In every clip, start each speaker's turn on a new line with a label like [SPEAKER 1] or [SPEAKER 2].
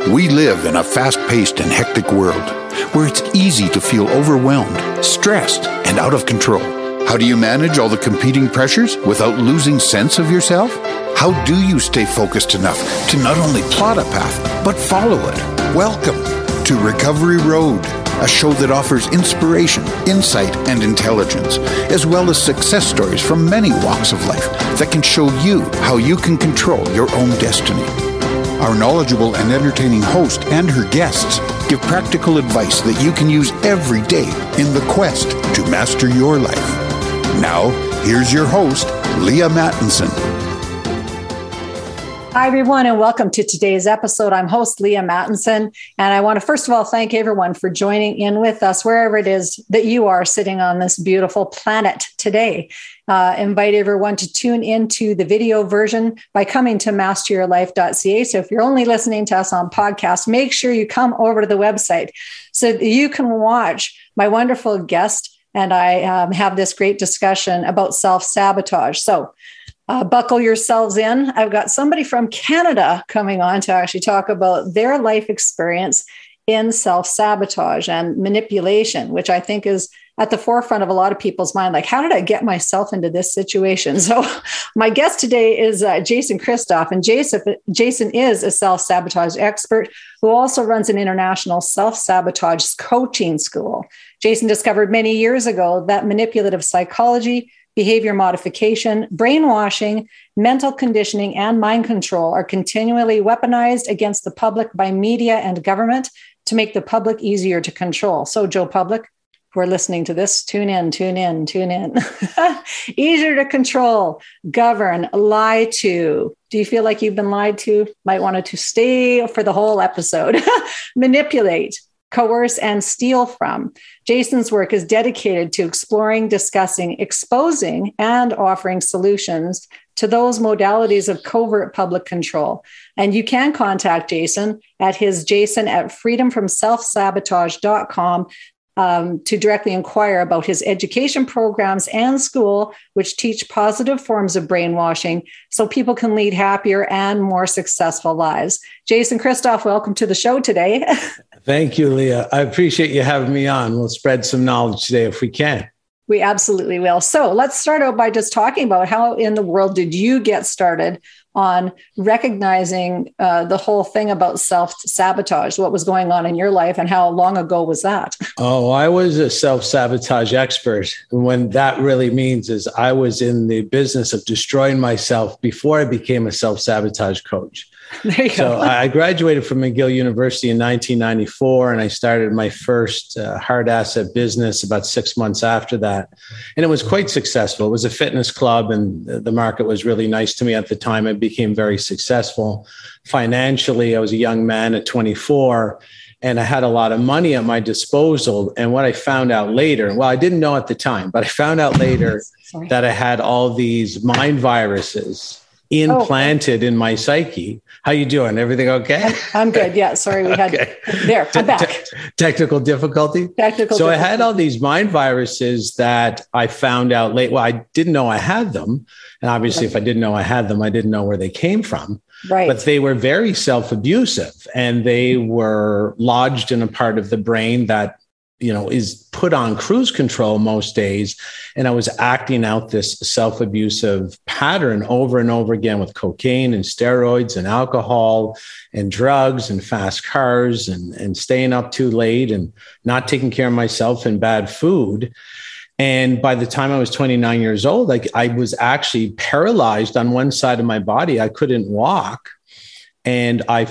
[SPEAKER 1] We live in a fast-paced and hectic world where it's easy to feel overwhelmed, stressed, and out of control. How do you manage all the competing pressures without losing sense of yourself? How do you stay focused enough to not only plot a path, but follow it? Welcome to Recovery Road, a show that offers inspiration, insight, and intelligence, as well as success stories from many walks of life that can show you how you can control your own destiny. Our knowledgeable and entertaining host and her guests give practical advice that you can use every day in the quest to master your life. Now, here's your host, Leah Mattinson.
[SPEAKER 2] Hi, everyone, and welcome to today's episode. I'm host Leah Mattinson, and I want to first of all thank everyone for joining in with us wherever it is that you are sitting on this beautiful planet today. Invite everyone to tune into the video version by coming to masteryourlife.ca. So if you're only listening to us on podcast, make sure you come over to the website so that you can watch my wonderful guest and I have this great discussion about self-sabotage. So buckle yourselves in. I've got somebody from Canada coming on to actually talk about their life experience in self-sabotage and manipulation, which I think is at the forefront of a lot of people's mind. Like, how did I get myself into this situation? So my guest today is Jason Christoff, and Jason is a self-sabotage expert who also runs an international self-sabotage coaching school. Jason discovered many years ago that manipulative psychology, behavior modification, brainwashing, mental conditioning, and mind control are continually weaponized against the public by media and government to make the public easier to control. So, Joe Public, who are listening to this, tune in. Easier to control, govern, lie to. Do you feel like you've been lied to? Might want to stay for the whole episode. Manipulate, coerce, and steal from. Jason's work is dedicated to exploring, discussing, exposing, and offering solutions to those modalities of covert public control. And you can contact Jason at freedomfromselfsabotage.com to directly inquire about his education programs and school, which teach positive forms of brainwashing so people can lead happier and more successful lives. Jason Christoff, welcome to the show today.
[SPEAKER 3] Thank you, Leah. I appreciate you having me on. We'll spread some knowledge today if we can.
[SPEAKER 2] We absolutely will. So let's start out by just talking about how in the world did you get started on recognizing the whole thing about self-sabotage, what was going on in your life, and how long ago was that?
[SPEAKER 3] Oh, I was a self-sabotage expert. And what that really means is I was in the business of destroying myself before I became a self-sabotage coach.
[SPEAKER 2] There you
[SPEAKER 3] go. I graduated from McGill University in 1994, and I started my first hard asset business about 6 months after that. And it was quite successful. It was a fitness club, and the market was really nice to me at the time. I became very successful financially. I was a young man at 24, and I had a lot of money at my disposal. And what I found out later, well, I didn't know at the time, but I found out later that I had all these mind viruses implanted in my psyche. How you doing? Everything okay?
[SPEAKER 2] I'm good. Yeah. Sorry. We had there. I'm back.
[SPEAKER 3] Technical difficulty. So I had all these mind viruses that I found out late. Well, I didn't know I had them. And obviously, if I didn't know I had them, I didn't know where they came from.
[SPEAKER 2] Right.
[SPEAKER 3] But they were very self-abusive, and they were lodged in a part of the brain that, you know, is put on cruise control most days. And I was acting out this self-abusive pattern over and over again with cocaine and steroids and alcohol and drugs and fast cars and staying up too late and not taking care of myself and bad food. And by the time I was 29 years old, I was actually paralyzed on one side of my body. I couldn't walk. And I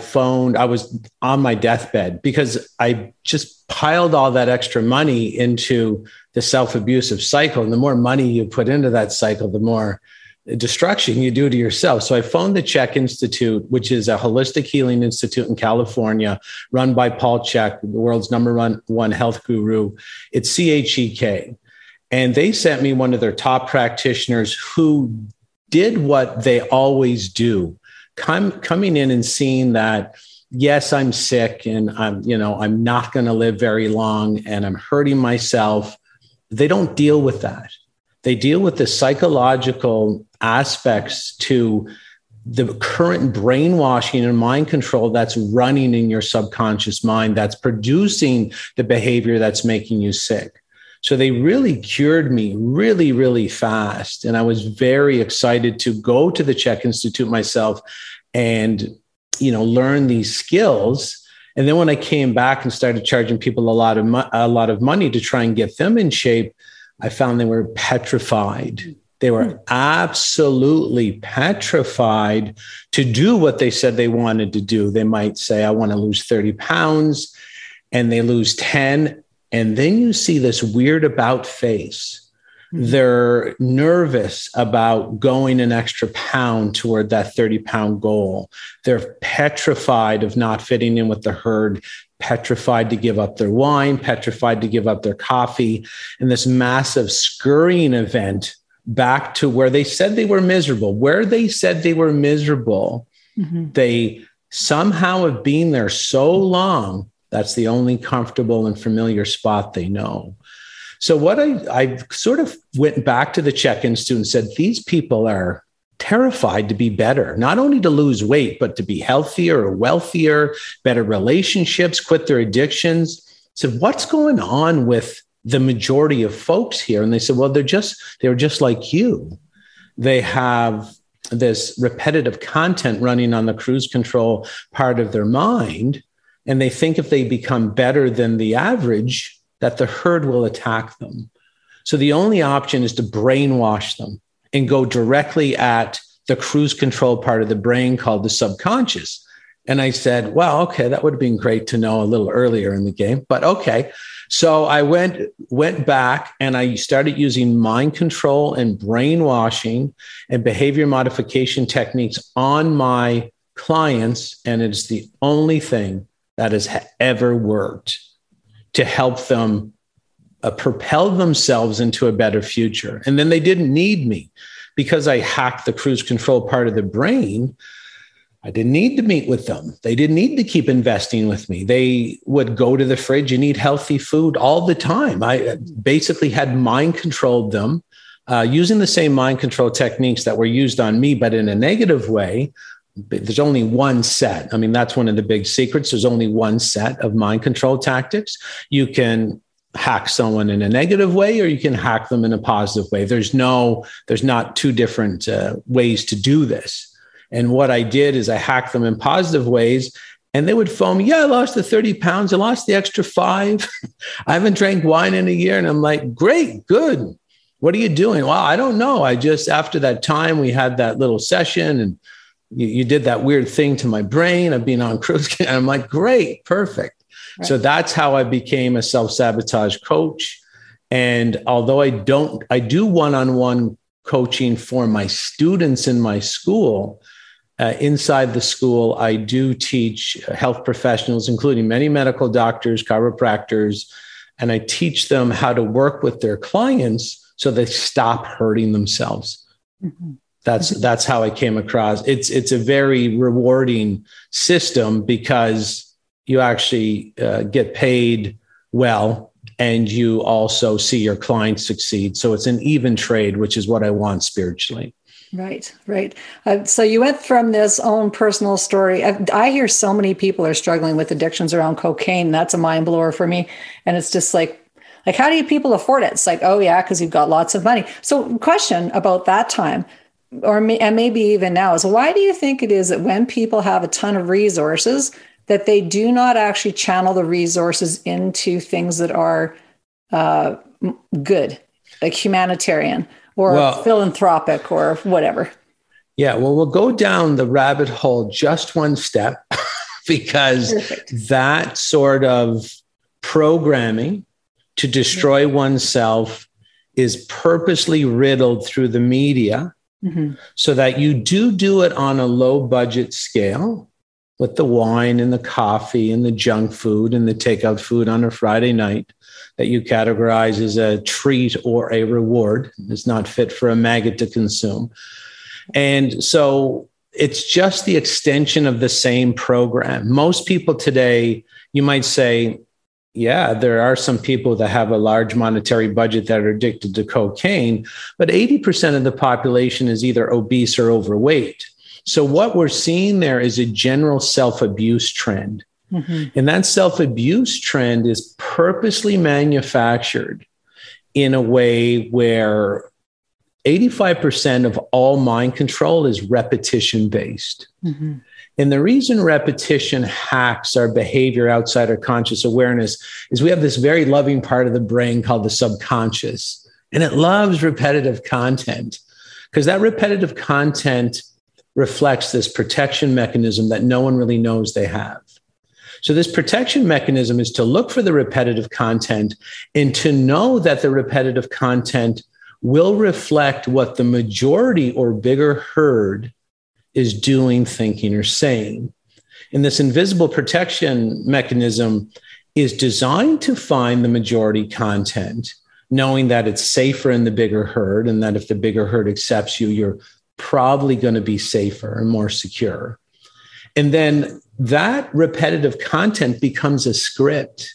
[SPEAKER 3] was on my deathbed because I just piled all that extra money into the self-abusive cycle. And the more money you put into that cycle, the more destruction you do to yourself. So I phoned the Chek Institute, which is a holistic healing institute in California, run by Paul Chek, the world's number one health guru. It's CHEK. And they sent me one of their top practitioners who did what they always do. Coming in and seeing that, yes, I'm sick and I'm not going to live very long and I'm hurting myself. They don't deal with that. They deal with the psychological aspects to the current brainwashing and mind control that's running in your subconscious mind, that's producing the behavior that's making you sick. So they really cured me really, really fast. And I was very excited to go to the CHEK Institute myself and, learn these skills. And then when I came back and started charging people a lot of money to try and get them in shape, I found they were petrified. They were absolutely petrified to do what they said they wanted to do. They might say, I want to lose 30 pounds, and they lose 10. And then you see this weird about face. They're nervous about going an extra pound toward that 30-pound goal. They're petrified of not fitting in with the herd, petrified to give up their wine, petrified to give up their coffee. And this massive scurrying event back to where they said they were miserable, They somehow have been there so long, that's the only comfortable and familiar spot they know. So what I sort of went back to the CHEK Institute and said, these people are terrified to be better, not only to lose weight, but to be healthier or wealthier, better relationships, quit their addictions. I said, what's going on with the majority of folks here? And they said, well, they're just like you. They have this repetitive content running on the cruise control part of their mind. And they think if they become better than the average, that the herd will attack them. So the only option is to brainwash them and go directly at the cruise control part of the brain called the subconscious. And I said, well, okay, that would have been great to know a little earlier in the game, but okay. So I went back and I started using mind control and brainwashing and behavior modification techniques on my clients. And it's the only thing that has ever worked to help them propel themselves into a better future. And then they didn't need me because I hacked the cruise control part of the brain. I didn't need to meet with them. They didn't need to keep investing with me. They would go to the fridge and eat healthy food all the time. I basically had mind controlled them using the same mind control techniques that were used on me, but in a negative way. There's only one set. I mean, that's one of the big secrets. There's only one set of mind control tactics. You can hack someone in a negative way, or you can hack them in a positive way. There's not two different ways to do this. And what I did is I hacked them in positive ways, and they would phone me, yeah, I lost the 30 pounds. I lost the extra 5. I haven't drank wine in a year. And I'm like, great, good. What are you doing? Well, I don't know. After that time, we had that little session and you did that weird thing to my brain of being on cruise. And I'm like, great, perfect. Right. So that's how I became a self-sabotage coach. And although I do one-on-one coaching for my students in my school, inside the school, I do teach health professionals, including many medical doctors, chiropractors, and I teach them how to work with their clients so they stop hurting themselves. Mm-hmm. That's how I came across. It's a very rewarding system because you actually get paid well and you also see your clients succeed. So it's an even trade, which is what I want spiritually.
[SPEAKER 2] Right. So you went from this own personal story. I hear so many people are struggling with addictions around cocaine. That's a mind blower for me. And it's just like, how do people afford it? It's like, oh yeah, because you've got lots of money. So question about that time, and maybe even now, is why do you think it is that when people have a ton of resources, that they do not actually channel the resources into things that are good, like humanitarian or philanthropic or whatever?
[SPEAKER 3] Yeah, well, we'll go down the rabbit hole just one step because that sort of programming to destroy oneself is purposely riddled through the media. Mm-hmm. So that you do it on a low budget scale with the wine and the coffee and the junk food and the takeout food on a Friday night that you categorize as a treat or a reward. It's not fit for a maggot to consume. And so it's just the extension of the same program. Most people today, you might say, yeah, there are some people that have a large monetary budget that are addicted to cocaine, but 80% of the population is either obese or overweight. So what we're seeing there is a general self-abuse trend. And that self-abuse trend is purposely manufactured in a way where 85% of all mind control is repetition-based. And the reason repetition hacks our behavior outside our conscious awareness is we have this very loving part of the brain called the subconscious, and it loves repetitive content because that repetitive content reflects this protection mechanism that no one really knows they have. So this protection mechanism is to look for the repetitive content and to know that the repetitive content will reflect what the majority or bigger herd is doing, thinking, or saying. And this invisible protection mechanism is designed to find the majority content, knowing that it's safer in the bigger herd, and that if the bigger herd accepts you, you're probably going to be safer and more secure. And then that repetitive content becomes a script.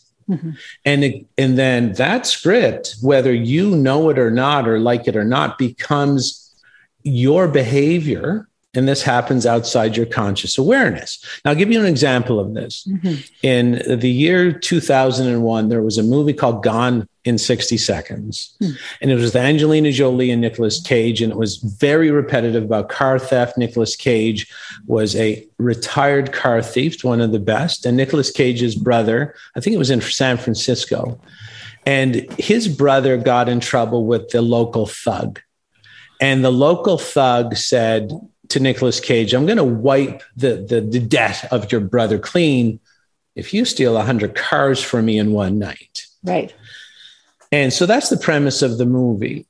[SPEAKER 3] And then that script, whether you know it or not, or like it or not, becomes your behavior. And this happens outside your conscious awareness. Now, I'll give you an example of this. In the year 2001, there was a movie called Gone in 60 Seconds. And it was with Angelina Jolie and Nicolas Cage. And it was very repetitive about car theft. Nicolas Cage was a retired car thief, one of the best. And Nicolas Cage's brother, I think it was in San Francisco. And his brother got in trouble with the local thug. And the local thug said to Nicolas Cage, I'm going to wipe the debt of your brother clean if you steal 100 cars from me in one night.
[SPEAKER 2] Right.
[SPEAKER 3] And so that's the premise of the movie.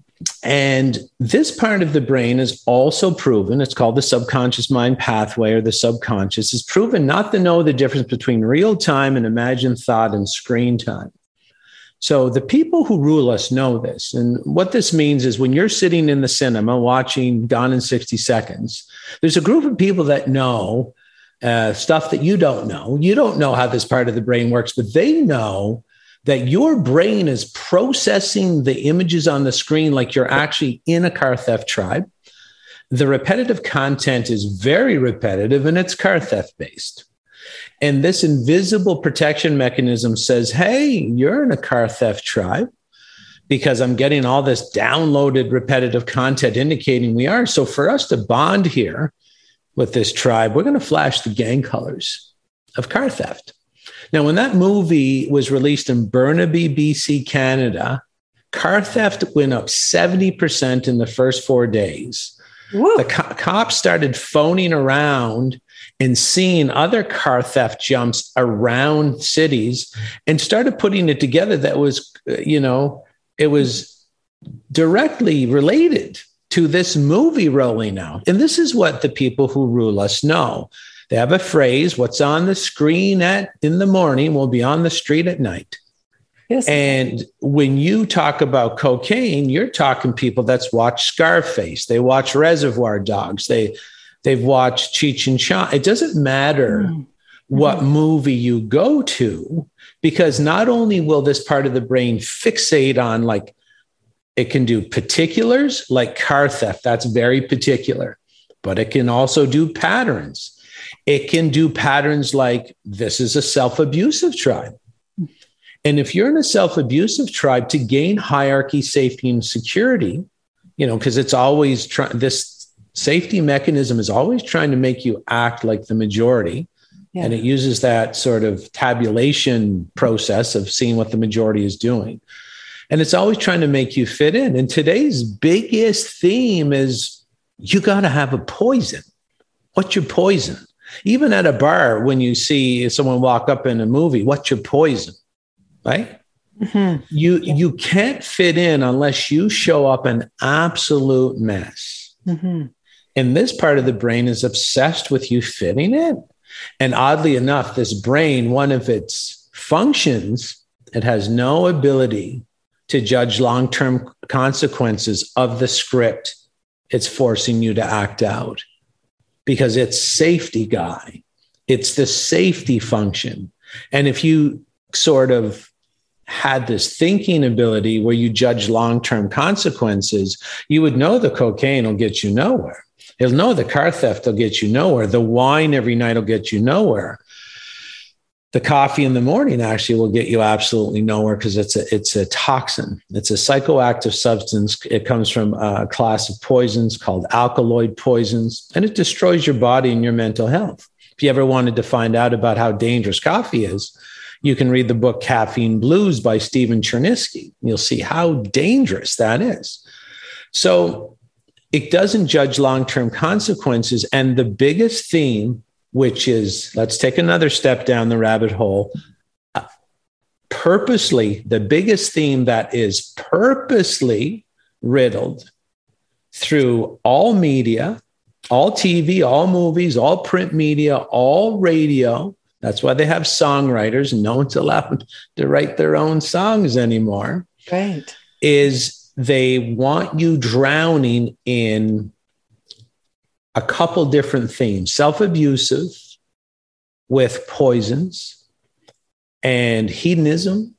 [SPEAKER 3] And this part of the brain is also proven, it's called the subconscious mind pathway, or the subconscious, is proven not to know the difference between real time and imagined thought and screen time. So the people who rule us know this. And what this means is when you're sitting in the cinema watching Gone in 60 Seconds, there's a group of people that know stuff that you don't know. You don't know how this part of the brain works, but they know that your brain is processing the images on the screen like you're actually in a car theft tribe. The repetitive content is very repetitive, and it's car theft based. And this invisible protection mechanism says, hey, you're in a car theft tribe because I'm getting all this downloaded repetitive content indicating we are. So for us to bond here with this tribe, we're going to flash the gang colors of car theft. Now, when that movie was released in Burnaby, BC, Canada, car theft went up 70% in the first 4 days. Woo. The cops started phoning around and seeing other car theft jumps around cities and started putting it together that was, it was directly related to this movie rolling out. And this is what the people who rule us know. They have a phrase, what's on the screen in the morning will be on the street at night. Yes. And when you talk about cocaine, you're talking people that's watched Scarface. They watch Reservoir Dogs. They've watched Cheech and Chong. It doesn't matter what movie you go to, because not only will this part of the brain fixate on, like, it can do particulars like car theft. That's very particular, but it can also do patterns. It can do patterns like this is a self-abusive tribe. And if you're in a self-abusive tribe, to gain hierarchy, safety, and security, because it's always this safety mechanism is always trying to make you act like the majority. Yeah. And it uses that sort of tabulation process of seeing what the majority is doing. And it's always trying to make you fit in. And today's biggest theme is you got to have a poison. What's your poison? Even at a bar, when you see someone walk up in a movie, what's your poison? Right? Mm-hmm. You can't fit in unless you show up an absolute mess. Mm-hmm. And this part of the brain is obsessed with you fitting in. And oddly enough, this brain, one of its functions, it has no ability to judge long-term consequences of the script it's forcing you to act out, because it's safety guy. It's the safety function. And if you sort of had this thinking ability where you judge long-term consequences, you would know the cocaine will get you nowhere. It'll know the car theft will get you nowhere. The wine every night will get you nowhere. The coffee in the morning actually will get you absolutely nowhere because it's a toxin. It's a psychoactive substance. It comes from a class of poisons called alkaloid poisons, and it destroys your body and your mental health. If you ever wanted to find out about how dangerous coffee is, you can read the book Caffeine Blues by Stephen Chernisky. You'll see how dangerous that is. So it doesn't judge long-term consequences. And the biggest theme, which is, let's take another step down the rabbit hole, purposely, the biggest theme that is purposely riddled through all media, all TV, all movies, all print media, all radio. That's why they have songwriters, and no one's allowed to write their own songs anymore.
[SPEAKER 2] Right.
[SPEAKER 3] Is they want you drowning in a couple different themes: self-abusive with poisons and hedonism.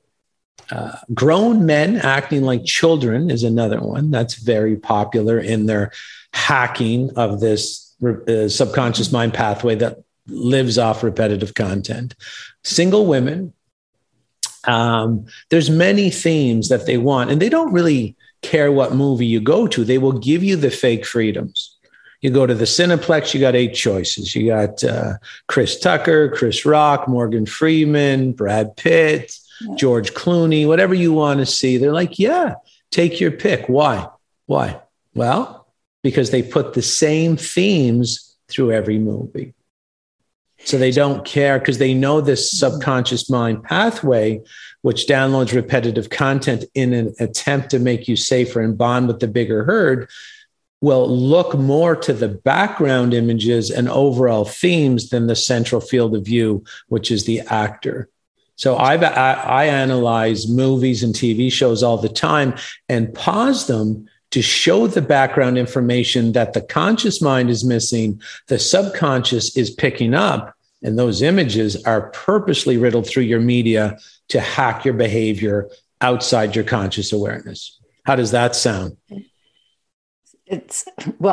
[SPEAKER 3] Grown men acting like children is another one that's very popular in their hacking of this subconscious mind pathway that lives off repetitive content. Single women. There's many themes that they want, and they don't really care what movie you go to. They will give you the fake freedoms. You go to the Cineplex, you got 8 choices. You got Chris Tucker, Chris Rock, Morgan Freeman, Brad Pitt, George Clooney, whatever you want to see. They're like, yeah, take your pick. Why? Well, because they put the same themes through every movie. So they don't care because they know this subconscious mind pathway, which downloads repetitive content in an attempt to make you safer and bond with the bigger herd, will look more to the background images and overall themes than the central field of view, which is the actor. So I analyze movies and TV shows all the time and pause them to show the background information that the conscious mind is missing, the subconscious is picking up, and those images are purposely riddled through your media to hack your behavior outside your conscious awareness. How does that sound?
[SPEAKER 2] It's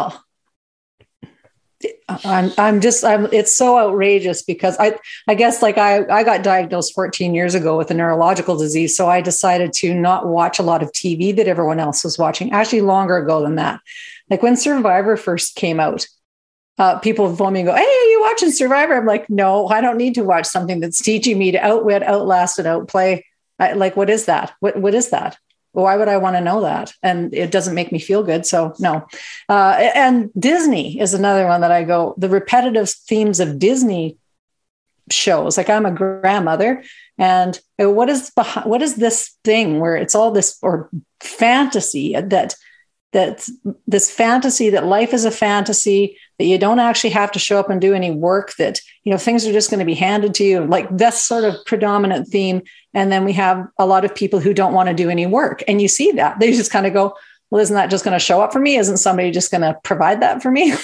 [SPEAKER 2] it's so outrageous because I guess like I got diagnosed 14 years ago with a neurological disease. So I decided to not watch a lot of TV that everyone else was watching, actually longer ago than that. Like when Survivor first came out, people phone me and go, "Hey, are you watching Survivor?" I'm like, no, I don't need to watch something that's teaching me to outwit, outlast, and outplay. What is that? What is that? Why would I want to know that? And it doesn't make me feel good. So no. And Disney is another one that I go, the repetitive themes of Disney shows. Like I'm a grandmother, and what is this thing where it's all this or fantasy that this fantasy that life is a fantasy, that you don't actually have to show up and do any work, that, things are just going to be handed to you. Like that's sort of predominant theme. And then we have a lot of people who don't want to do any work. And you see that they just kind of go, well, isn't that just going to show up for me? Isn't somebody just going to provide that for me?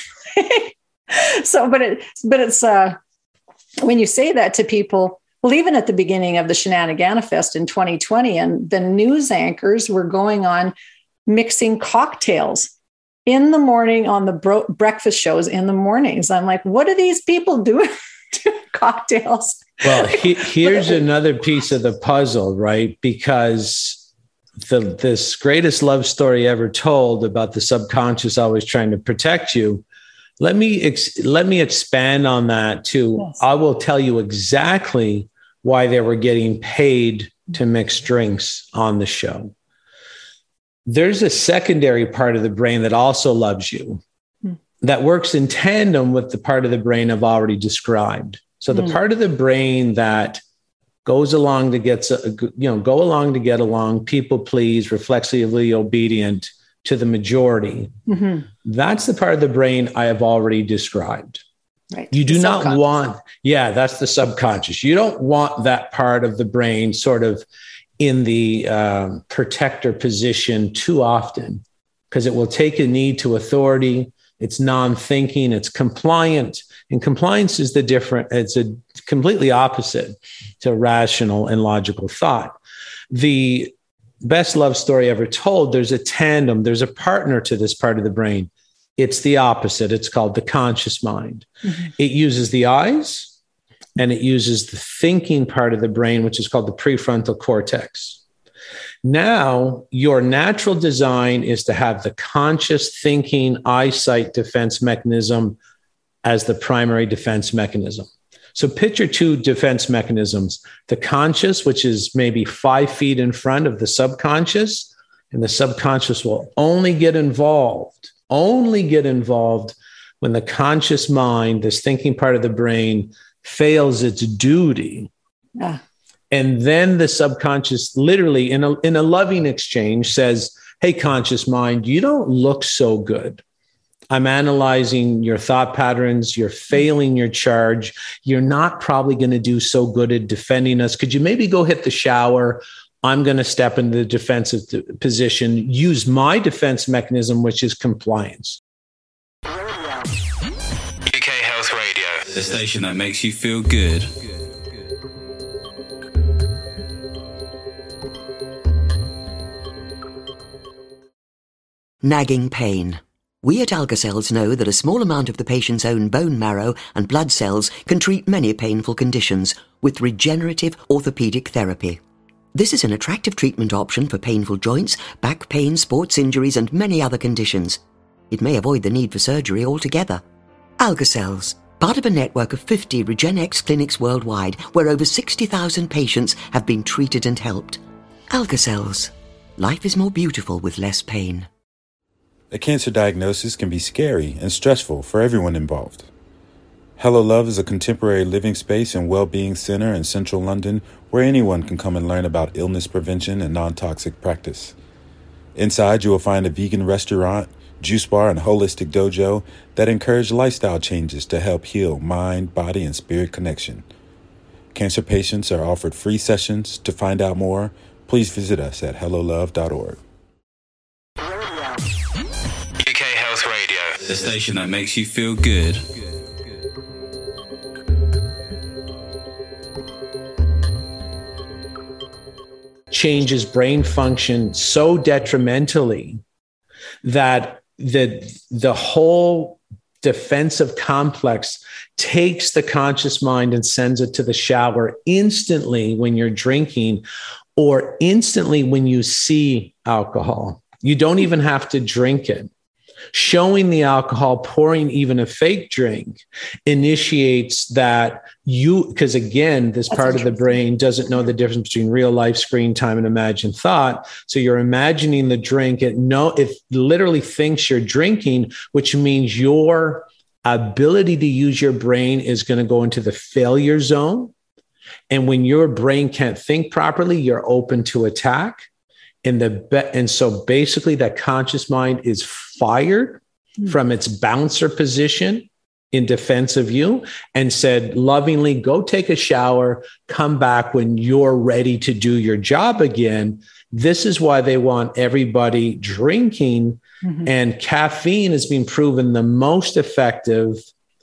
[SPEAKER 2] So, but it's when you say that to people, well, even at the beginning of the Shenaniganifest in 2020, and the news anchors were going on mixing cocktails in the morning on the breakfast shows in the mornings. I'm like, what are these people doing to cocktails?
[SPEAKER 3] Well, here's another piece of the puzzle, right? Because this greatest love story ever told about the subconscious always trying to protect you. Let me expand on that too. Yes. I will tell you exactly why they were getting paid to mix drinks on the show. There's a secondary part of the brain that also loves you, that works in tandem with the part of the brain I've already described. So the part of the brain that goes along to get along, people please, reflexively obedient to the majority. Mm-hmm. That's the part of the brain I have already described. Right. You do not want, that's the subconscious. You don't want that part of the brain sort of in the protector position too often, because it will take a knee to authority. It's non-thinking, it's compliant. And compliance is it's a completely opposite to rational and logical thought. The best love story ever told, there's a tandem, there's a partner to this part of the brain. It's the opposite. It's called the conscious mind. It uses the eyes and it uses the thinking part of the brain, which is called the prefrontal cortex. Now, your natural design is to have the conscious thinking eyesight defense mechanism as the primary defense mechanism. So picture two defense mechanisms, the conscious, which is maybe 5 feet in front of the subconscious, and the subconscious will only get involved when the conscious mind, this thinking part of the brain, fails its duty. Yeah. And then the subconscious literally in a loving exchange says, hey, conscious mind, you don't look so good. I'm analyzing your thought patterns. You're failing your charge. You're not probably going to do so good at defending us. Could you maybe go hit the shower? I'm going to step into the defensive position, use my defense mechanism, which is compliance.
[SPEAKER 4] UK Health Radio, the station that makes you feel good.
[SPEAKER 5] Nagging pain. We at Alka-Cells know that a small amount of the patient's own bone marrow and blood cells can treat many painful conditions with regenerative orthopedic therapy. This is an attractive treatment option for painful joints, back pain, sports injuries, and many other conditions. It may avoid the need for surgery altogether. Alka-Cells, part of a network of 50 RegenX clinics worldwide, where over 60,000 patients have been treated and helped. Alka-Cells. Life is more beautiful with less pain.
[SPEAKER 6] A cancer diagnosis can be scary and stressful for everyone involved. Hello Love is a contemporary living space and well-being center in central London where anyone can come and learn about illness prevention and non-toxic practice. Inside, you will find a vegan restaurant, juice bar, and holistic dojo that encourage lifestyle changes to help heal mind, body, and spirit connection. Cancer patients are offered free sessions. To find out more, please visit us at hellolove.org.
[SPEAKER 4] UK Health Radio, the station that makes you feel good.
[SPEAKER 3] Changes brain function so detrimentally that the whole defensive complex takes the conscious mind and sends it to the shower instantly when you're drinking or instantly when you see alcohol. You don't even have to drink it. Showing the alcohol, pouring even a fake drink initiates that because again, this part of the brain doesn't know the difference between real life, screen time, and imagined thought. So you're imagining the drink. It literally thinks you're drinking, which means your ability to use your brain is going to go into the failure zone. And when your brain can't think properly, you're open to attack. And so basically that conscious mind is fired from its bouncer position in defense of you and said lovingly, go take a shower, come back when you're ready to do your job again. This is why they want everybody drinking. And caffeine has been proven the most effective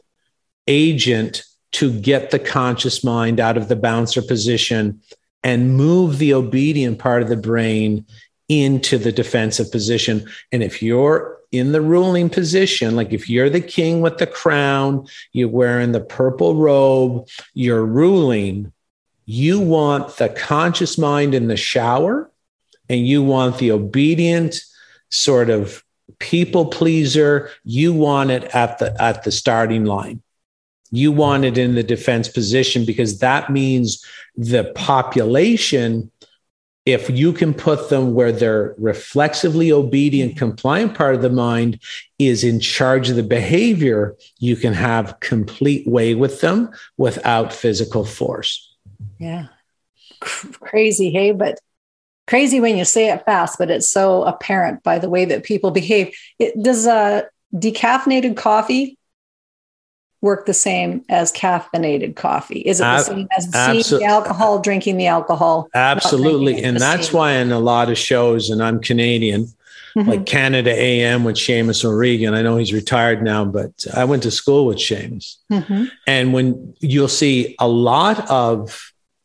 [SPEAKER 3] agent to get the conscious mind out of the bouncer position and move the obedient part of the brain into the defensive position. And if you're in the ruling position, like if you're the king with the crown, you're wearing the purple robe, you're ruling, you want the conscious mind in the shower and you want the obedient sort of people pleaser. You want it at the starting line. You want it in the defense position because that means the population, if you can put them where their reflexively obedient, compliant part of the mind is in charge of the behavior, you can have complete way with them without physical force.
[SPEAKER 2] Yeah. Crazy, hey, but crazy when you say it fast, but it's so apparent by the way that people behave. Does decaffeinated coffee work the same as caffeinated coffee? Is it the same as seeing the alcohol, drinking the alcohol?
[SPEAKER 3] Absolutely. And that's why in a lot of shows, and I'm Canadian, like Canada AM with Seamus O'Regan, I know he's retired now, but I went to school with Seamus. And when you'll see a lot of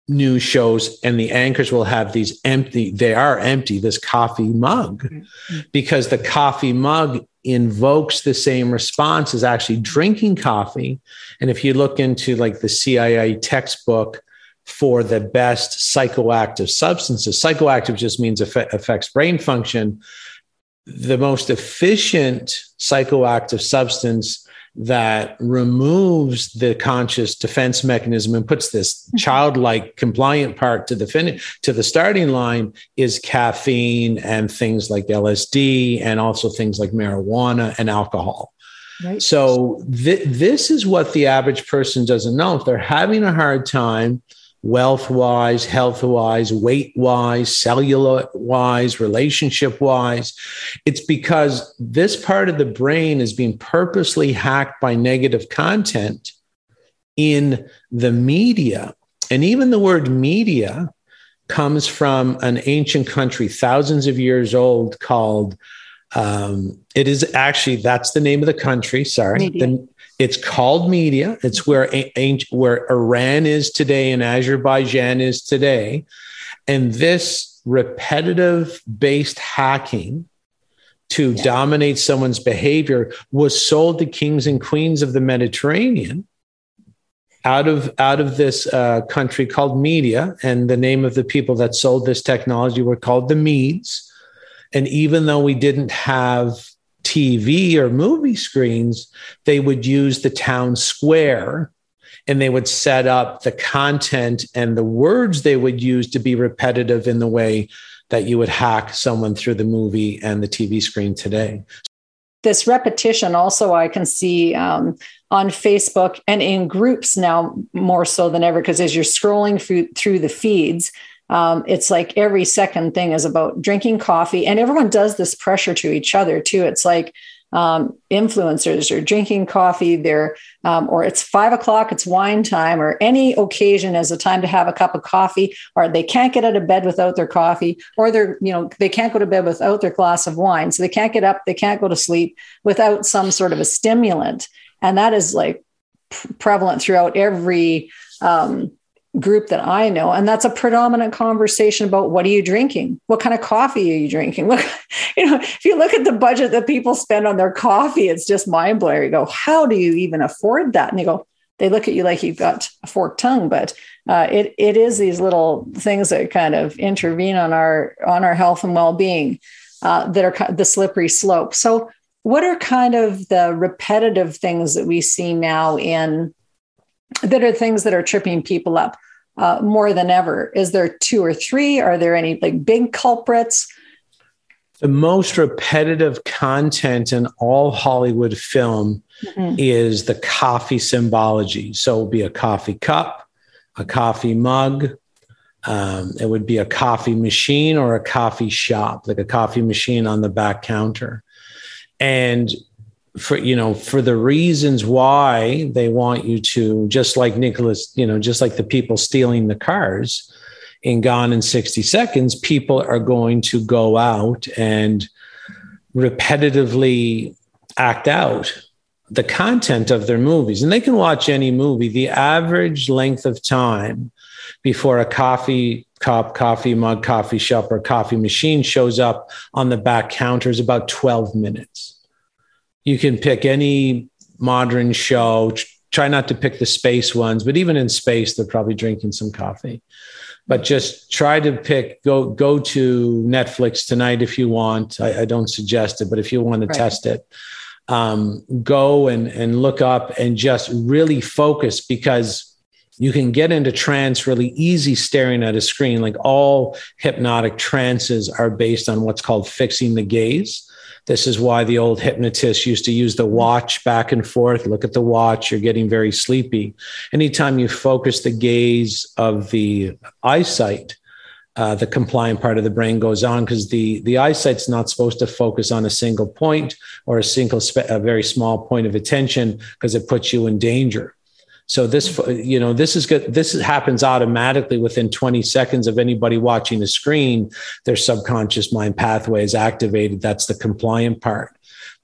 [SPEAKER 3] news shows, and the anchors will have these empty, this coffee mug, because the coffee mug invokes the same response as actually drinking coffee. And if you look into like the CIA textbook for the best psychoactive substances, psychoactive just means affects brain function. The most efficient psychoactive substance that removes the conscious defense mechanism and puts this childlike compliant part to the starting line is caffeine and things like LSD, and also things like marijuana and alcohol. Right. So this is what the average person doesn't know. If they're having a hard time wealth-wise, health-wise, weight-wise, cellular-wise, relationship-wise, it's because this part of the brain is being purposely hacked by negative content in the media. And even the word media comes from an ancient country, thousands of years old, called, it is actually, that's the name of the country, sorry. It's called Media. It's where Iran is today and Azerbaijan is today. And this repetitive-based hacking to dominate someone's behavior was sold to kings and queens of the Mediterranean out of this country called Media. And the name of the people that sold this technology were called the Medes. And even though we didn't have TV or movie screens, they would use the town square, and they would set up the content and the words they would use to be repetitive in the way that you would hack someone through the movie and the TV screen today.
[SPEAKER 2] This repetition also I can see on Facebook and in groups now more so than ever, because as you're scrolling through the feeds, it's like every second thing is about drinking coffee, and everyone does this pressure to each other too. It's like influencers are drinking coffee, or it's 5 o'clock, it's wine time, or any occasion as a time to have a cup of coffee, or they can't get out of bed without their coffee, or they can't go to bed without their glass of wine. So they can't get up, they can't go to sleep without some sort of a stimulant. And that is like prevalent throughout every group that I know. And that's a predominant conversation about what are you drinking? What kind of coffee are you drinking? If you look at the budget that people spend on their coffee, it's just mind blowing. You go, how do you even afford that? And they look at you like you've got a forked tongue, but it is these little things that kind of intervene on our health and well-being that are the slippery slope. So what are kind of the repetitive things that we see now that are things that are tripping people up more than ever? Is there 2 or 3? Are there any like big culprits?
[SPEAKER 3] The most repetitive content in all Hollywood film is the coffee symbology. So it would be a coffee cup, a coffee mug. It would be a coffee machine or a coffee shop, like a coffee machine on the back counter. And for the reasons why they want you to, just like Nicholas, just like the people stealing the cars in Gone in 60 Seconds, people are going to go out and repetitively act out the content of their movies. And they can watch any movie. The average length of time before a coffee cup, coffee mug, coffee shop, or coffee machine shows up on the back counter is about 12 minutes. You can pick any modern show, try not to pick the space ones, but even in space, they're probably drinking some coffee. But just try to go to Netflix tonight if you want. I don't suggest it, but if you want to test it, go and look up and just really focus, because you can get into trance really easy staring at a screen. Like all hypnotic trances are based on what's called fixing the gaze. This is why the old hypnotists used to use the watch back and forth. Look at the watch, you're getting very sleepy. Anytime you focus the gaze of the eyesight, the compliant part of the brain goes on, because the eyesight's not supposed to focus on a single point or a very small point of attention, because it puts you in danger. So this is good. This happens automatically within 20 seconds of anybody watching the screen. Their subconscious mind pathway is activated. That's the compliant part.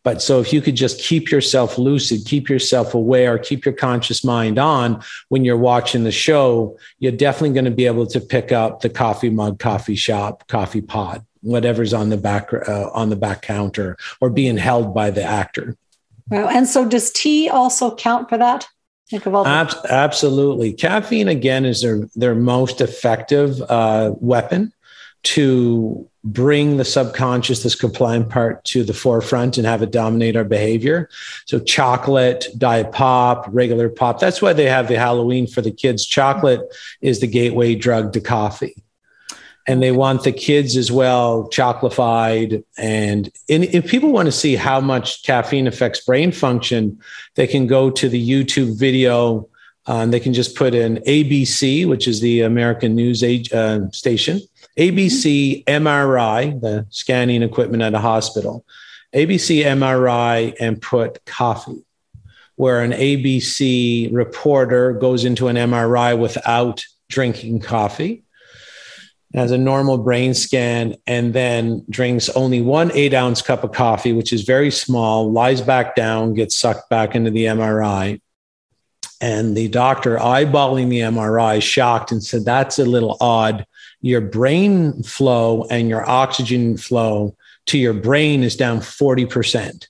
[SPEAKER 3] But so if you could just keep yourself lucid, keep yourself aware, keep your conscious mind on when you're watching the show, you're definitely going to be able to pick up the coffee mug, coffee shop, coffee pot, whatever's on the back counter or being held by the actor.
[SPEAKER 2] Wow. And so does tea also count for that? Think of all
[SPEAKER 3] Absolutely. Caffeine, again, is their most effective weapon to bring the subconscious, this compliant part, to the forefront and have it dominate our behavior. So chocolate, diet pop, regular pop. That's why they have the Halloween for the kids. Chocolate is the gateway drug to coffee. And they want the kids as well chocolatified. And if people want to see how much caffeine affects brain function, they can go to the YouTube video. They can just put in ABC, which is the American news station, ABC MRI, the scanning equipment at a hospital, ABC MRI, and put coffee, where an ABC reporter goes into an MRI without drinking coffee, has a normal brain scan, and then drinks only 1 8-ounce cup of coffee, which is very small, lies back down, gets sucked back into the MRI. And the doctor, eyeballing the MRI, shocked and said, "That's a little odd. Your brain flow and your oxygen flow to your brain is down 40%.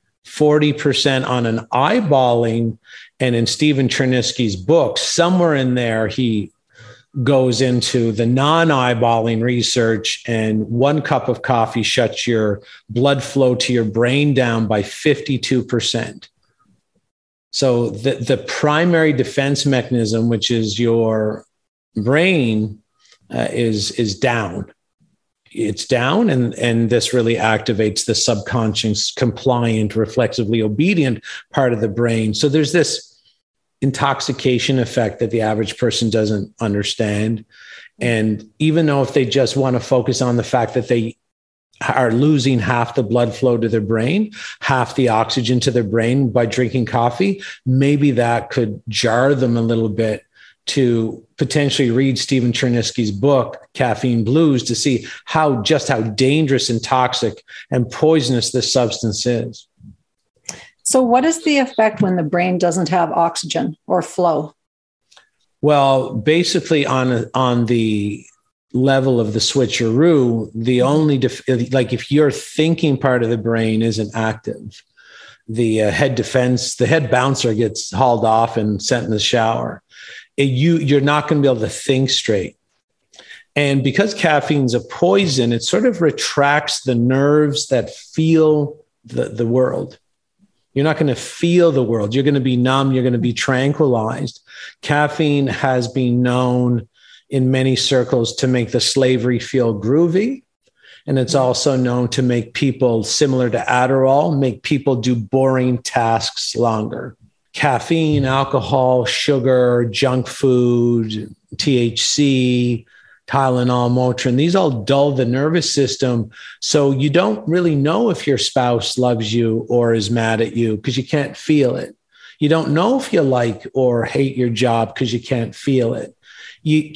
[SPEAKER 3] 40% on an eyeballing." And in Stephen Chernisky's book, somewhere in there, he goes into the non-eyeballing research, and 1 cup of coffee shuts your blood flow to your brain down by 52%. So the primary defense mechanism, which is your brain, is down. It's down, and this really activates the subconscious, compliant, reflexively obedient part of the brain. So there's this intoxication effect that the average person doesn't understand. And even though if they just want to focus on the fact that they are losing half the blood flow to their brain, half the oxygen to their brain by drinking coffee, maybe that could jar them a little bit to potentially read Stephen Chernisky's book, Caffeine Blues, to see how dangerous and toxic and poisonous this substance is.
[SPEAKER 2] So what is the effect when the brain doesn't have oxygen or flow?
[SPEAKER 3] Well, basically on the level of the switcheroo, the only, like if your thinking part of the brain isn't active, the head bouncer gets hauled off and sent in the shower. You're not going to be able to think straight. And because caffeine's a poison, it sort of retracts the nerves that feel the world. You're not going to feel the world. You're going to be numb. You're going to be tranquilized. Caffeine has been known in many circles to make the slavery feel groovy. And it's also known to make people, similar to Adderall, make people do boring tasks longer. Caffeine, alcohol, sugar, junk food, THC, Tylenol, Motrin, these all dull the nervous system. So you don't really know if your spouse loves you or is mad at you because you can't feel it. You don't know if you like or hate your job because you can't feel it. You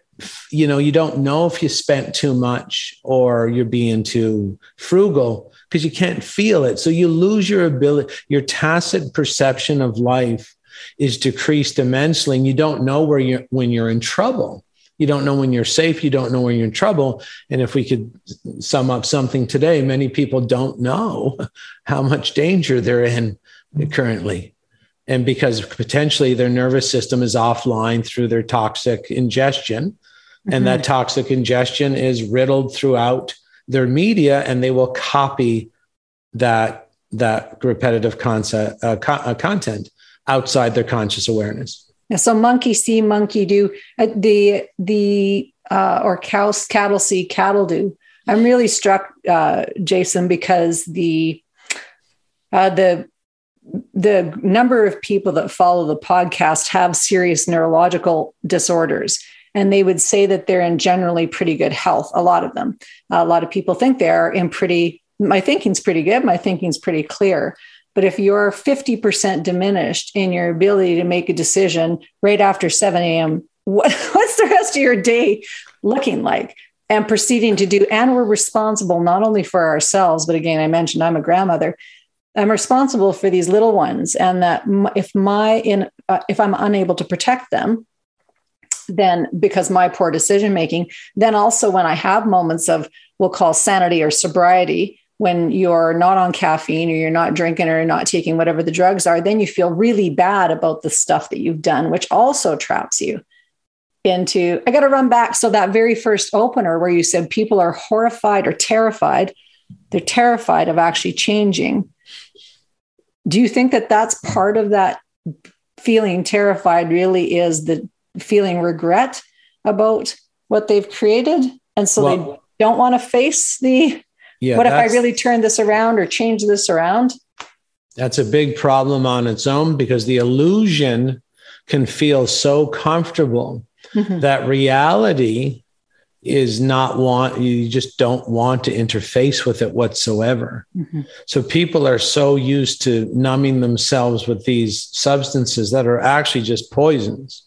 [SPEAKER 3] don't know if you spent too much or you're being too frugal because you can't feel it. So you lose your ability, your tacit perception of life is decreased immensely. And you don't know when you're in trouble. You don't know when you're safe. You don't know when you're in trouble. And if we could sum up something today, many people don't know how much danger they're in currently. And because potentially their nervous system is offline through their toxic ingestion. And that toxic ingestion is riddled throughout their media, and they will copy that repetitive content outside their conscious awareness.
[SPEAKER 2] Yeah, so monkey see, monkey do. Or cattle see, cattle do. I'm really struck, Jason, because the number of people that follow the podcast have serious neurological disorders. And they would say that they're in generally pretty good health. A lot of them. A lot of people think they're my thinking's pretty good. My thinking's pretty clear. But if you're 50% diminished in your ability to make a decision right after 7 a.m., what's the rest of your day looking like? And proceeding to do, and we're responsible not only for ourselves, but again, I mentioned I'm a grandmother. I'm responsible for these little ones, and that if I'm unable to protect them, then because my poor decision making, then also when I have moments of, we'll call sanity or sobriety, when you're not on caffeine or you're not drinking or you're not taking whatever the drugs are, then you feel really bad about the stuff that you've done, which also traps you into, I got to run back. So that very first opener where you said people are horrified or terrified, they're terrified of actually changing. Do you think that that's part of that feeling terrified really is the feeling regret about what they've created? And so they don't want to face the, what if I really turn this around or change this around?
[SPEAKER 3] That's a big problem on its own, because the illusion can feel so comfortable that reality is not you just don't want to interface with it whatsoever. So people are so used to numbing themselves with these substances that are actually just poisons.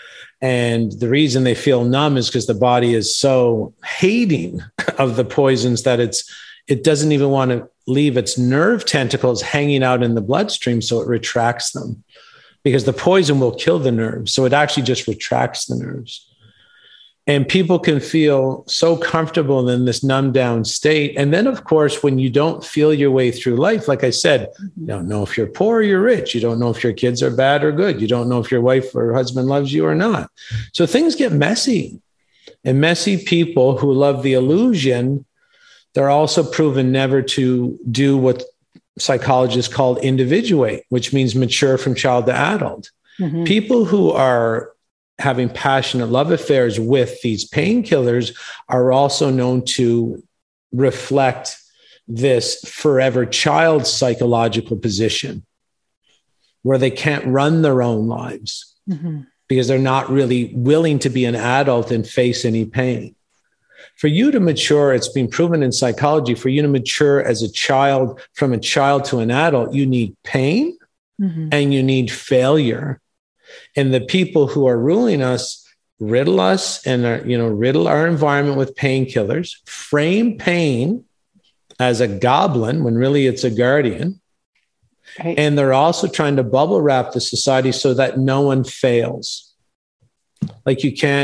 [SPEAKER 3] And the reason they feel numb is because the body is so hating of the poisons that it doesn't even want to leave its nerve tentacles hanging out in the bloodstream. So it retracts them, because the poison will kill the nerves. So it actually just retracts the nerves. And people can feel so comfortable in this numbed down state. And then, of course, when you don't feel your way through life, like I said, you don't know if you're poor or you're rich. You don't know if your kids are bad or good. You don't know if your wife or husband loves you or not. So things get messy. And messy people who love the illusion, they're also proven never to do what psychologists call individuate, which means mature from child to adult. People who are having passionate love affairs with these painkillers are also known to reflect this forever child psychological position where they can't run their own lives because they're not really willing to be an adult and face any pain. For you to mature, it's been proven in psychology, for you to mature as a child, from a child to an adult, you need pain and you need failure. And the people who are ruling us riddle us and riddle our environment with painkillers, frame pain as a goblin when really it's a guardian. Right. And they're also trying to bubble wrap the society so that no one fails. Like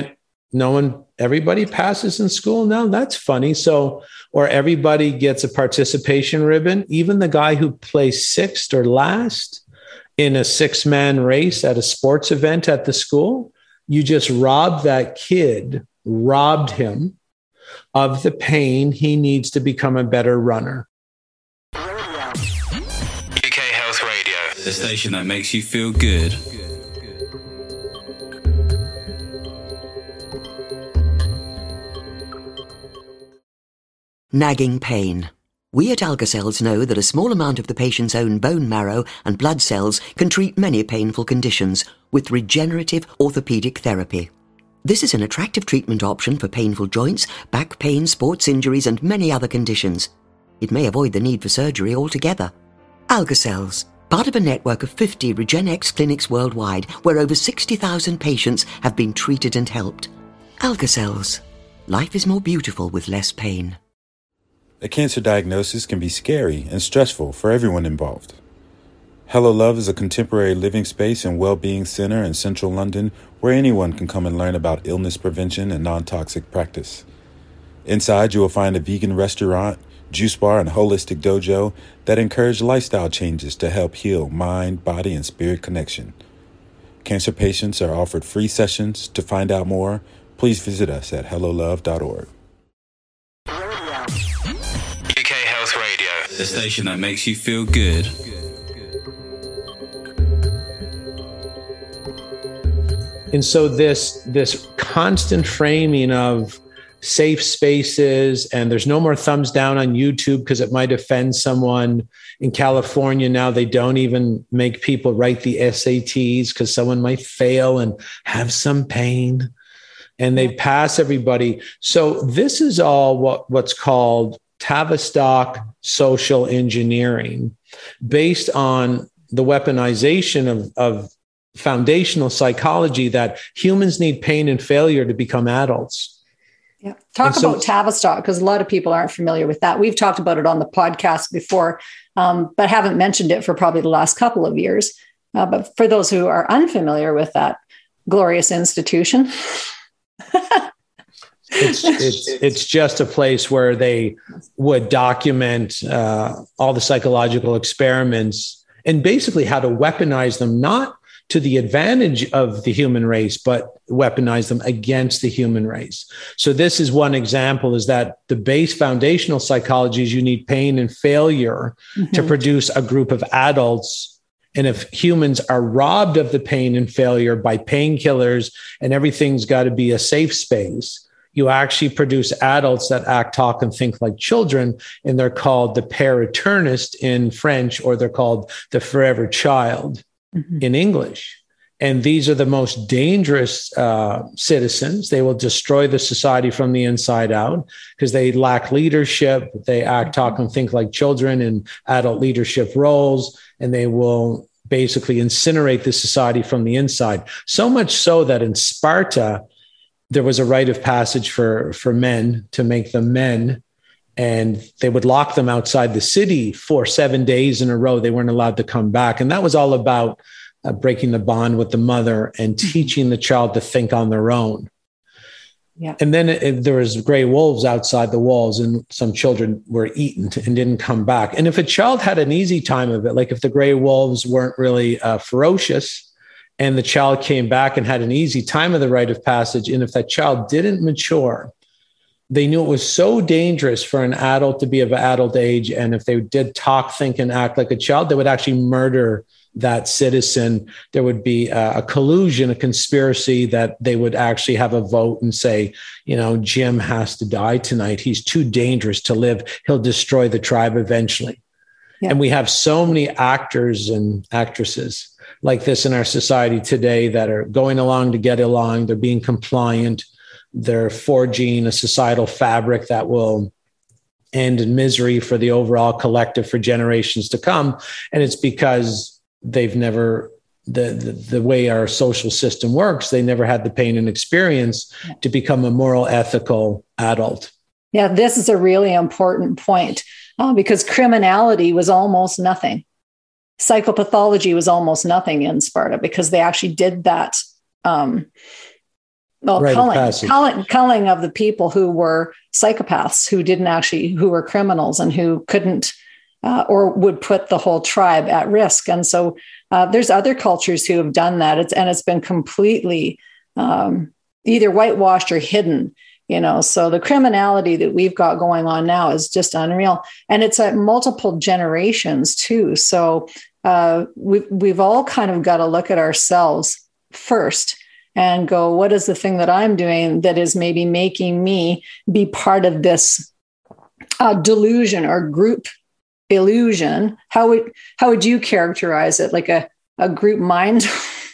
[SPEAKER 3] everybody passes in school now. That's funny. So, or everybody gets a participation ribbon. Even the guy who plays sixth or last in a 6-man race at a sports event at the school, you just robbed him of the pain he needs to become a better runner.
[SPEAKER 4] UK Health Radio, the station that makes you feel good.
[SPEAKER 5] Nagging pain. We at AlgaCells know that a small amount of the patient's own bone marrow and blood cells can treat many painful conditions with regenerative orthopedic therapy. This is an attractive treatment option for painful joints, back pain, sports injuries, and many other conditions. It may avoid the need for surgery altogether. AlgaCells, part of a network of 50 RegenX clinics worldwide, where over 60,000 patients have been treated and helped. AlgaCells. Life is more beautiful with less pain.
[SPEAKER 6] A cancer diagnosis can be scary and stressful for everyone involved. Hello Love is a contemporary living space and well-being center in central London where anyone can come and learn about illness prevention and non-toxic practice. Inside, you will find a vegan restaurant, juice bar, and holistic dojo that encourage lifestyle changes to help heal mind, body, and spirit connection. Cancer patients are offered free sessions. To find out more, please visit us at hellolove.org.
[SPEAKER 4] The station that makes you feel good.
[SPEAKER 3] And so this constant framing of safe spaces, and there's no more thumbs down on YouTube because it might offend someone. In California now, they don't even make people write the SATs because someone might fail and have some pain, and they pass everybody. So this is all what's called Tavistock social engineering, based on the weaponization of foundational psychology that humans need pain and failure to become adults.
[SPEAKER 2] Yeah. Talk about Tavistock, because a lot of people aren't familiar with that. We've talked about it on the podcast before, but haven't mentioned it for probably the last couple of years. But for those who are unfamiliar with that glorious institution,
[SPEAKER 3] it's just a place where they would document all the psychological experiments and basically how to weaponize them, not to the advantage of the human race, but weaponize them against the human race. So this is one example, is that the base foundational psychology is you need pain and failure to produce a group of adults. And if humans are robbed of the pain and failure by painkillers and everything's got to be a safe space, you actually produce adults that act, talk, and think like children. And they're called the père éterniste in French, or they're called the forever child in English. And these are the most dangerous citizens. They will destroy the society from the inside out because they lack leadership. They act, talk, and think like children in adult leadership roles, and they will basically incinerate the society from the inside. So much so that in Sparta, there was a rite of passage for men to make them men. And they would lock them outside the city for 7 days in a row. They weren't allowed to come back. And that was all about breaking the bond with the mother and teaching the child to think on their own. Yeah. And then there was gray wolves outside the walls, and some children were eaten and didn't come back. And if a child had an easy time of it, like if the gray wolves weren't really ferocious, and the child came back and had an easy time of the rite of passage, and if that child didn't mature, they knew it was so dangerous for an adult to be of adult age. And if they did talk, think, and act like a child, they would actually murder that citizen. There would be a collusion, a conspiracy that they would actually have a vote and say, Jim has to die tonight. He's too dangerous to live. He'll destroy the tribe eventually. Yeah. And we have so many actors and actresses like this in our society today that are going along to get along. They're being compliant. They're forging a societal fabric that will end in misery for the overall collective for generations to come. And it's because they've never, the way our social system works, they never had the pain and experience to become a moral, ethical adult.
[SPEAKER 2] Yeah, this is a really important point because criminality was almost nothing. Psychopathology was almost nothing in Sparta because they actually did that. Culling of the people who were psychopaths, who were criminals and who couldn't or would put the whole tribe at risk. And so there's other cultures who have done that. It's been completely either whitewashed or hidden, so the criminality that we've got going on now is just unreal. And it's at multiple generations too. So we've all kind of got to look at ourselves first and go, what is the thing that I'm doing that is maybe making me be part of this delusion or group illusion? How would you characterize it? Like a group mind?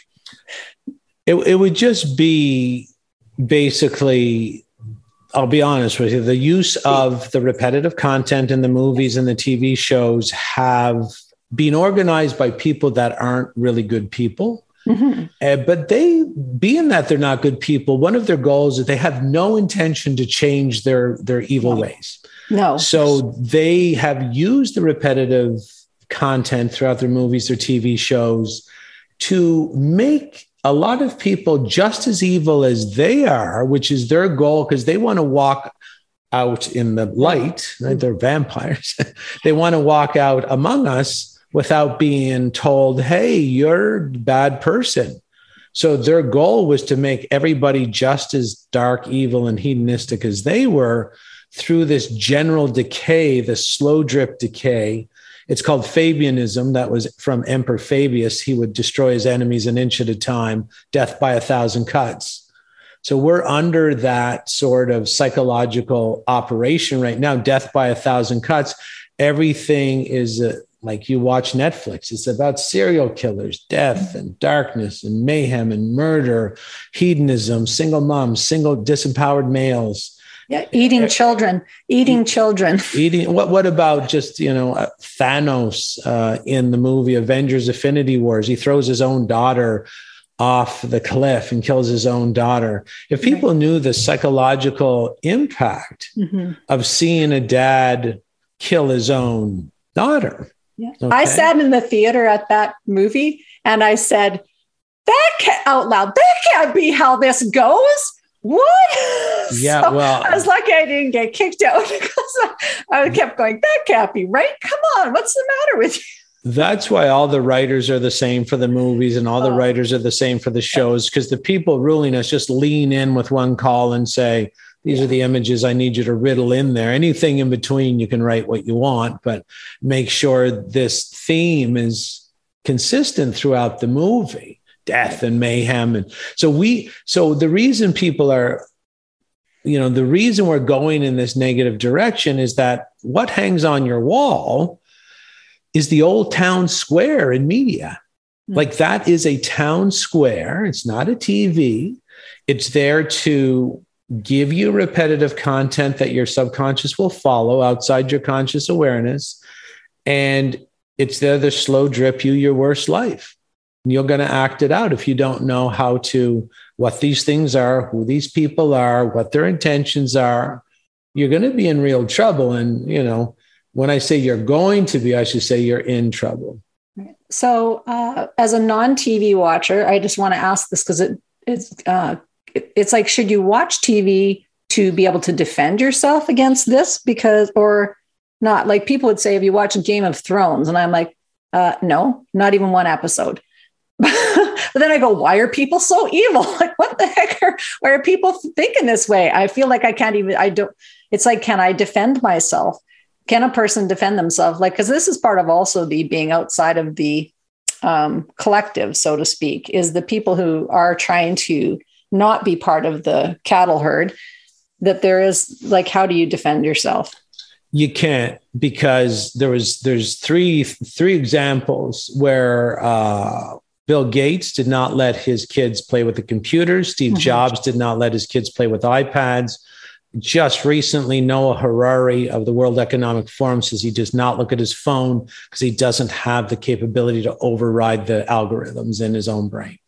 [SPEAKER 3] It would just be basically, I'll be honest with you, the use of the repetitive content in the movies and the TV shows have been organized by people that aren't really good people. But they, being that they're not good people, one of their goals is they have no intention to change their evil ways. No. So they have used the repetitive content throughout their movies, their TV shows, to make a lot of people just as evil as they are, which is their goal, because they want to walk out in the light, right? They're vampires. They want to walk out among us without being told, hey, you're a bad person. So their goal was to make everybody just as dark, evil, and hedonistic as they were through this general decay, the slow drip decay. It's called Fabianism. That was from Emperor Fabius. He would destroy his enemies an inch at a time, death by 1,000 cuts. So we're under that sort of psychological operation right now, death by 1,000 cuts. Everything is like you watch Netflix. It's about serial killers, death and darkness and mayhem and murder, hedonism, single moms, single disempowered males.
[SPEAKER 2] Yeah, eating children.
[SPEAKER 3] What about just, Thanos in the movie Avengers Infinity Wars? He throws his own daughter off the cliff and kills his own daughter. If people knew the psychological impact of seeing a dad kill his own daughter.
[SPEAKER 2] Yeah. Okay. I sat in the theater at that movie and I said, out loud, that can't be how this goes. What?
[SPEAKER 3] Yeah,
[SPEAKER 2] so
[SPEAKER 3] well,
[SPEAKER 2] I was lucky I didn't get kicked out because I kept going, that can't be right. Come on, what's the matter with you?
[SPEAKER 3] That's why all the writers are the same for the movies and all the writers are the same for the shows, because the people ruling us just lean in with one call and say, these are the images I need you to riddle in there. Anything in between, you can write what you want, but make sure this theme is consistent throughout the movie, death and mayhem. And so the reason people are, the reason we're going in this negative direction is that what hangs on your wall is the old town square in media. Like that is a town square. It's not a TV. It's there to give you repetitive content that your subconscious will follow outside your conscious awareness. And it's there to slow drip you your worst life. And you're going to act it out if you don't know what these things are, who these people are, what their intentions are. You're going to be in real trouble. And, when I say you're going to be, I should say you're in trouble.
[SPEAKER 2] So as a non-TV watcher, I just want to ask this because it's like, should you watch TV to be able to defend yourself against this? Or not? Like people would say, have you watched Game of Thrones? And I'm like, no, not even one episode. But then I go, why are people so evil? Like, what the heck? Why are people thinking this way? I feel like it's like, can I defend myself? Can a person defend themselves? Like, because this is part of also the being outside of the collective, so to speak, is the people who are trying to not be part of the cattle herd, that there is like, how do you defend yourself?
[SPEAKER 3] You can't, because there's three examples where Bill Gates did not let his kids play with the computers. Steve Jobs did not let his kids play with iPads. Just recently, Noah Harari of the World Economic Forum says he does not look at his phone because he doesn't have the capability to override the algorithms in his own brain.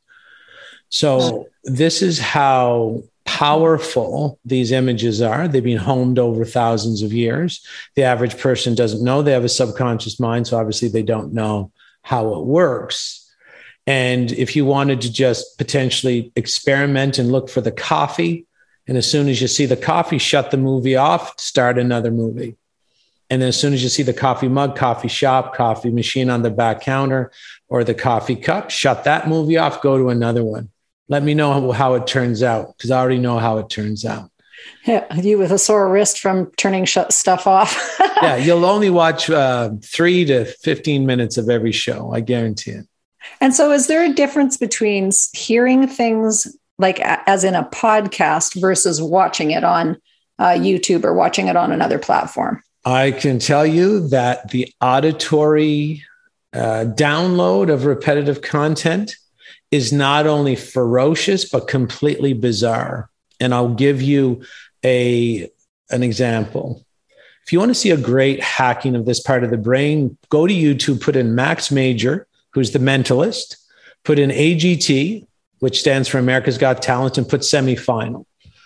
[SPEAKER 3] So this is how powerful these images are. They've been honed over thousands of years. The average person doesn't know. They have a subconscious mind, so obviously they don't know how it works. And if you wanted to just potentially experiment and look for the coffee, and as soon as you see the coffee, shut the movie off, start another movie. And then as soon as you see the coffee mug, coffee shop, coffee machine on the back counter, or the coffee cup, shut that movie off, go to another one. Let me know how it turns out, because I already know how it turns out.
[SPEAKER 2] Yeah, you with a sore wrist from turning stuff off.
[SPEAKER 3] Yeah, you'll only watch 3 to 15 minutes of every show, I guarantee it.
[SPEAKER 2] And so is there a difference between hearing things like as in a podcast versus watching it on YouTube or watching it on another platform?
[SPEAKER 3] I can tell you that the auditory download of repetitive content is not only ferocious, but completely bizarre. And I'll give you an example. If you want to see a great hacking of this part of the brain, go to YouTube, put in Max Major, who's the mentalist, put in AGT, which stands for America's Got Talent, and put semifinal.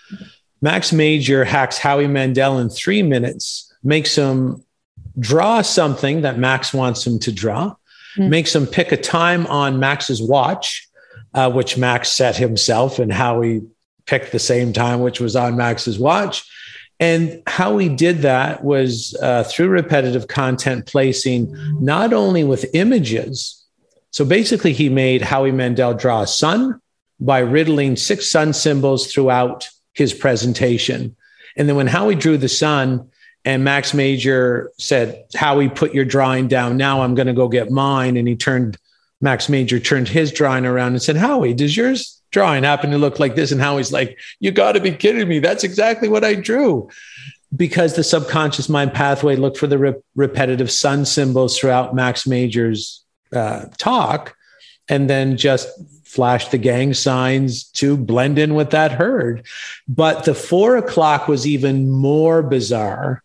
[SPEAKER 3] Max Major hacks Howie Mandel in 3 minutes, makes him draw something that Max wants him to draw, makes him pick a time on Max's watch, which Max set himself, and Howie picked the same time, which was on Max's watch. And how he did that was through repetitive content placing, not only with images. So basically, he made Howie Mandel draw a sun by riddling 6 sun symbols throughout his presentation. And then when Howie drew the sun and Max Major said, Howie, put your drawing down. Now I'm going to go get mine. And Max Major turned his drawing around and said, Howie, does yours drawing happen to look like this? And Howie's like, you got to be kidding me. That's exactly what I drew. Because the subconscious mind pathway looked for the repetitive sun symbols throughout Max Major's talk, and then just flash the gang signs to blend in with that herd. But the 4 o'clock was even more bizarre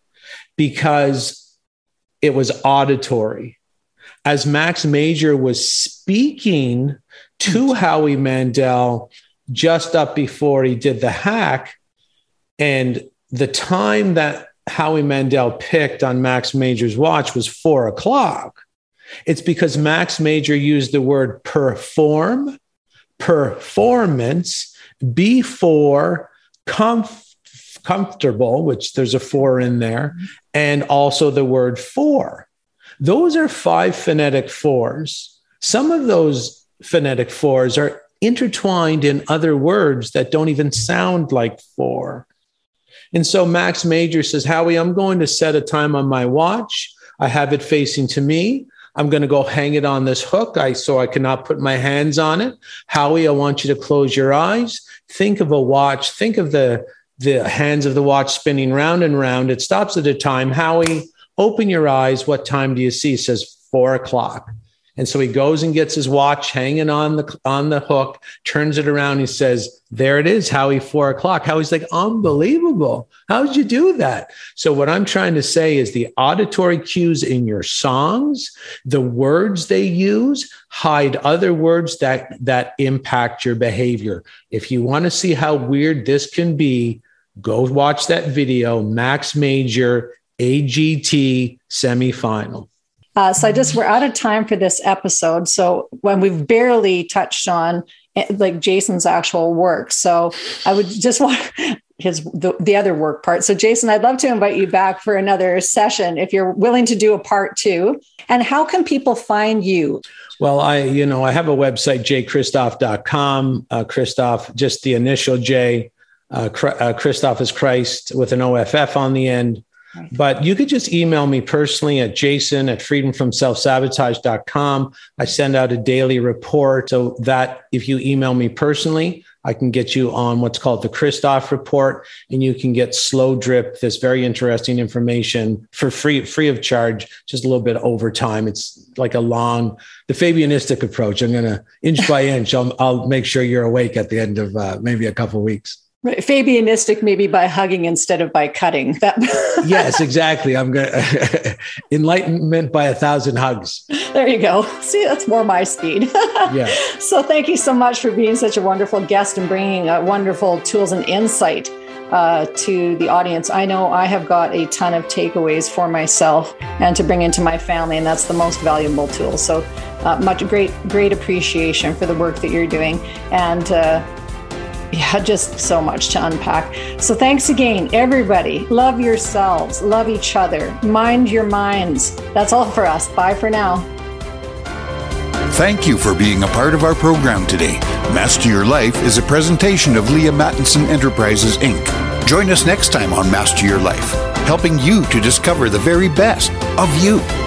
[SPEAKER 3] because it was auditory. As Max Major was speaking to Howie Mandel just up before he did the hack. And the time that Howie Mandel picked on Max Major's watch was 4 o'clock. It's because Max Major used the word performance before comfortable, which there's a 4 in there, and also the word for. Those are 5 phonetic 4s. Some of those phonetic 4s are intertwined in other words that don't even sound like 4. And so Max Major says, Howie, I'm going to set a time on my watch. I have it facing to me. I'm going to go hang it on this hook so I cannot put my hands on it. Howie, I want you to close your eyes. Think of a watch. Think of the hands of the watch spinning round and round. It stops at a time. Howie, open your eyes. What time do you see? He says 4 o'clock. And so he goes and gets his watch hanging on the hook, turns it around. He says, there it is, Howie, 4 o'clock. Howie's like, unbelievable. How did you do that? So what I'm trying to say is the auditory cues in your songs, the words they use, hide other words that impact your behavior. If you want to see how weird this can be, go watch that video, Max Major AGT semifinal.
[SPEAKER 2] So we're out of time for this episode. So when we've barely touched on like Jason's actual work. So I would just want the other work part. So Jason, I'd love to invite you back for another session if you're willing to do a part 2. And how can people find you?
[SPEAKER 3] Well, I have a website, jchristoff.com. Christoph, just the initial J. Christoph is Christ with an OFF on the end. But you could just email me personally at jason@freedomfromselfsabotage.com. I send out a daily report so that if you email me personally, I can get you on what's called the Christoph report, and you can get slow drip, this very interesting information for free of charge, just a little bit over time. It's like the Fabianistic approach. I'm going to inch by inch. I'll make sure you're awake at the end of maybe a couple of weeks.
[SPEAKER 2] Right. Fabianistic, maybe by hugging instead of by cutting.
[SPEAKER 3] Yes, exactly. I'm going to enlightenment by 1,000 hugs.
[SPEAKER 2] There you go. See, that's more my speed.
[SPEAKER 3] Yeah.
[SPEAKER 2] So thank you so much for being such a wonderful guest and bringing wonderful tools and insight to the audience. I know I have got a ton of takeaways for myself and to bring into my family, and that's the most valuable tool. So great appreciation for the work that you're doing. And just so much to unpack. So thanks again, everybody. Love yourselves, love each other, mind your minds. That's all for us. Bye for now.
[SPEAKER 1] Thank you for being a part of our program today. Master Your Life is a presentation of Leah Mattinson Enterprises, Inc. Join us next time on Master Your Life, helping you to discover the very best of you.